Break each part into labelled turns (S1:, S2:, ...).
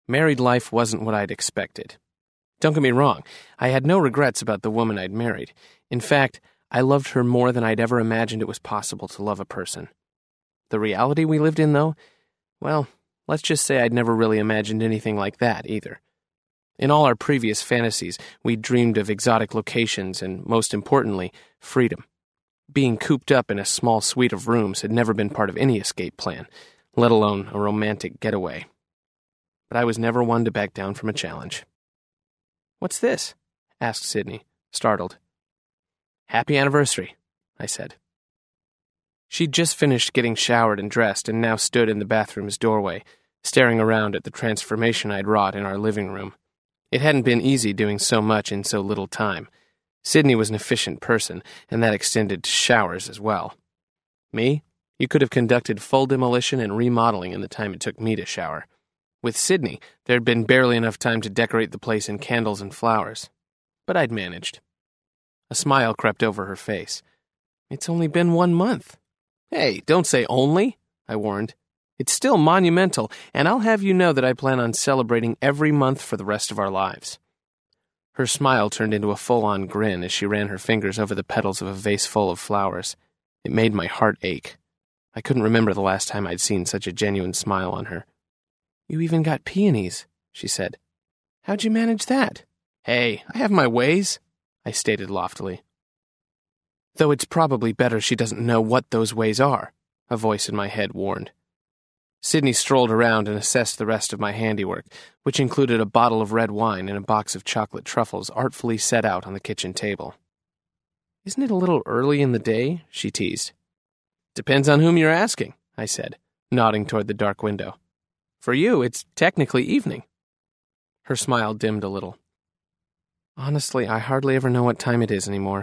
S1: Married life wasn't what I'd expected. Don't get me wrong, I had no regrets about the woman I'd married. In fact, I loved her more than I'd ever imagined it was possible to love a person. The reality we lived in, though, well, let's just say I'd never really imagined anything like that either. In all our previous fantasies, we dreamed of exotic locations and, most importantly, freedom. Being cooped up in a small suite of rooms had never been part of any escape plan, let alone a romantic getaway. But I was never one to back down from a challenge. "What's this?" asked Sydney, startled. "Happy anniversary," I said. She'd just finished getting showered and dressed and now stood in the bathroom's doorway, staring around at the transformation I'd wrought in our living room. It hadn't been easy doing so much in so little time. Sydney was an efficient person, and that extended to showers as well. Me? You could have conducted full demolition and remodeling in the time it took me to shower. With Sydney, there'd been barely enough time to decorate the place in candles and flowers. But I'd managed. A smile crept over her face. "It's only been 1 month." "Hey, don't say only," I warned. "It's still monumental, and I'll have you know that I plan on celebrating every month for the rest of our lives." Her smile turned into a full-on grin as she ran her fingers over the petals of a vase full of flowers. It made my heart ache. I couldn't remember the last time I'd seen such a genuine smile on her. "You even got peonies," she said. "How'd you manage that?" "Hey, I have my ways," I stated loftily. Though it's probably better she doesn't know what those ways are, a voice in my head warned. Sydney strolled around and assessed the rest of my handiwork, which included a bottle of red wine and a box of chocolate truffles artfully set out on the kitchen table. "Isn't it a little early in the day?" she teased. "Depends on whom you're asking," I said, nodding toward the dark window. "For you, it's technically evening." Her smile dimmed a little. "Honestly, I hardly ever know what time it is anymore."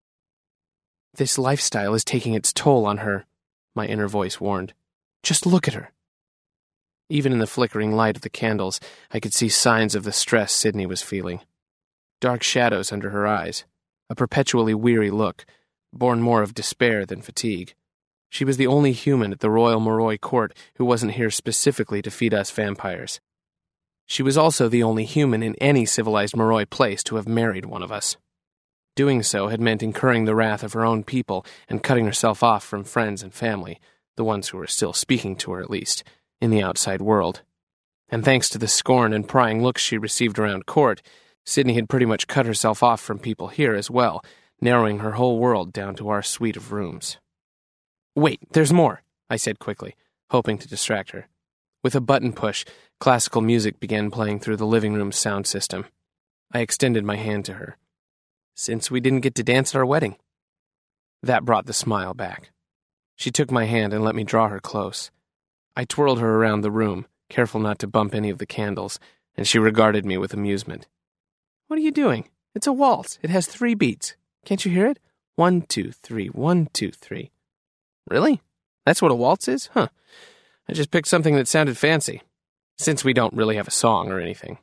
S1: "This lifestyle is taking its toll on her," my inner voice warned. "Just look at her." Even in the flickering light of the candles, I could see signs of the stress Sydney was feeling. Dark shadows under her eyes, a perpetually weary look, born more of despair than fatigue. She was the only human at the Royal Moroi court who wasn't here specifically to feed us vampires. She was also the only human in any civilized Moroi place to have married one of us. Doing so had meant incurring the wrath of her own people and cutting herself off from friends and family, the ones who were still speaking to her at least, in the outside world. And thanks to the scorn and prying looks she received around court, Sydney had pretty much cut herself off from people here as well, narrowing her whole world down to our suite of rooms. "Wait, there's more," I said quickly, hoping to distract her. With a button push, classical music began playing through the living room's sound system. I extended my hand to her. "Since we didn't get to dance at our wedding." That brought the smile back. She took my hand and let me draw her close. I twirled her around the room, careful not to bump any of the candles, and she regarded me with amusement. "What are you doing? It's a waltz. It has 3 beats. Can't you hear it? 1, 2, 3, 1, 2, 3. "Really? That's what a waltz is? Huh. I just picked something that sounded fancy, since we don't really have a song or anything."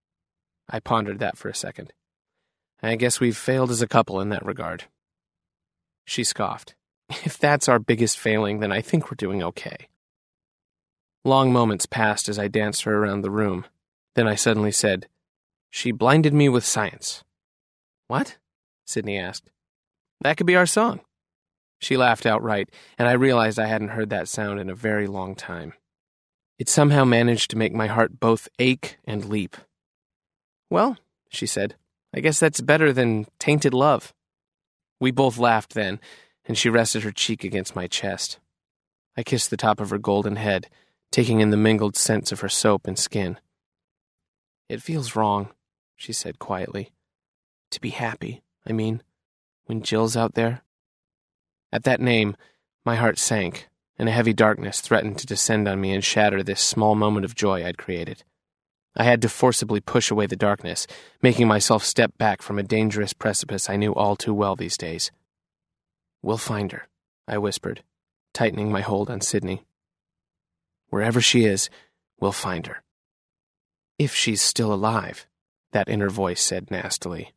S1: I pondered that for a second. "I guess we've failed as a couple in that regard." She scoffed. "If that's our biggest failing, then I think we're doing okay." Long moments passed as I danced her around the room. Then I suddenly said, "She blinded me with science." "What?" Sydney asked. "That could be our song." She laughed outright, and I realized I hadn't heard that sound in a very long time. It somehow managed to make my heart both ache and leap. "Well," she said, "I guess that's better than tainted love." We both laughed then, and she rested her cheek against my chest. I kissed the top of her golden head, taking in the mingled scents of her soap and skin. "It feels wrong," she said quietly. "To be happy, I mean, when Jill's out there." At that name, my heart sank, and a heavy darkness threatened to descend on me and shatter this small moment of joy I'd created. I had to forcibly push away the darkness, making myself step back from a dangerous precipice I knew all too well these days. "We'll find her," I whispered, tightening my hold on Sydney. "Wherever she is, we'll find her." "If she's still alive," that inner voice said nastily.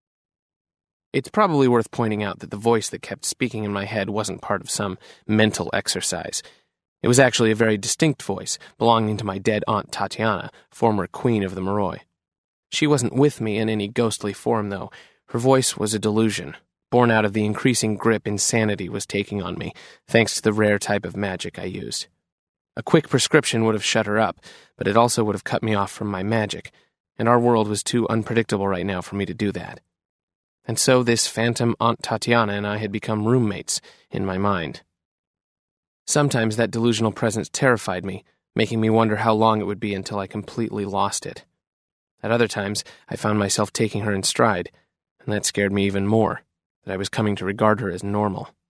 S1: It's probably worth pointing out that the voice that kept speaking in my head wasn't part of some mental exercise. It was actually a very distinct voice, belonging to my dead Aunt Tatiana, former queen of the Moroi. She wasn't with me in any ghostly form, though. Her voice was a delusion, born out of the increasing grip insanity was taking on me, thanks to the rare type of magic I used. A quick prescription would have shut her up, but it also would have cut me off from my magic, and our world was too unpredictable right now for me to do that. And so this phantom Aunt Tatiana and I had become roommates in my mind. Sometimes that delusional presence terrified me, making me wonder how long it would be until I completely lost it. At other times, I found myself taking her in stride, and that scared me even more, that I was coming to regard her as normal.